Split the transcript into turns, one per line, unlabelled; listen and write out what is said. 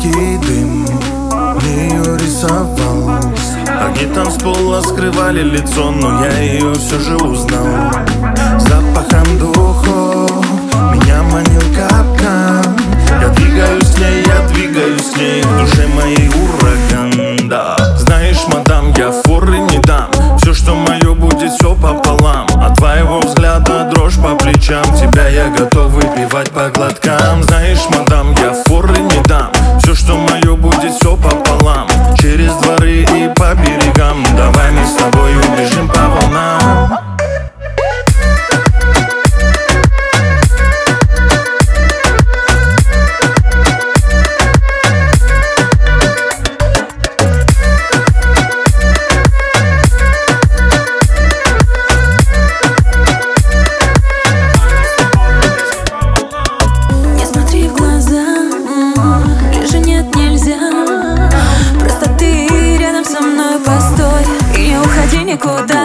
Яркий дым ее рисовал. Огни танцпола скрывали лицо, но я ее все же узнал. Запахом духов меня манил капкан. Я двигаюсь к ней, я двигаюсь к ней, в душе моей ураган, да. Знаешь, мадам, я форы не дам. Все, что мое, будет все пополам. От твоего взгляда дрожь по плечам. Тебя я готов выпивать по глоткам. Знаешь, мадам, я форы не дам. Все, что мое, будет все пополам. Через дворы и по берегам. Давай мы с тобой убежим по волнам.
Никуда.